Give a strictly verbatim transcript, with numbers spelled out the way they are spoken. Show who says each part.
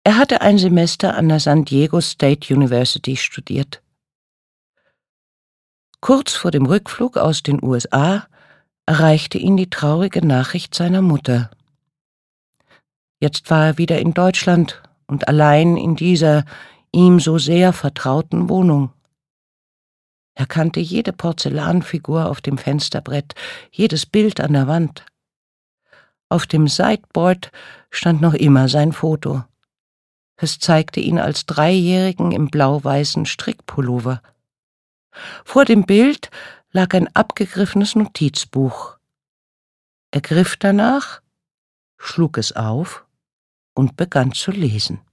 Speaker 1: Er hatte ein Semester an der San Diego State University studiert. Kurz vor dem Rückflug aus den U S A erreichte ihn die traurige Nachricht seiner Mutter. Jetzt war er wieder in Deutschland und allein in dieser ihm so sehr vertrauten Wohnung. Er kannte jede Porzellanfigur auf dem Fensterbrett, jedes Bild an der Wand. Auf dem Sideboard stand noch immer sein Foto. Es zeigte ihn als Dreijährigen im blau-weißen Strickpullover. Vor dem Bild lag ein abgegriffenes Notizbuch. Er griff danach, schlug es auf und begann zu lesen.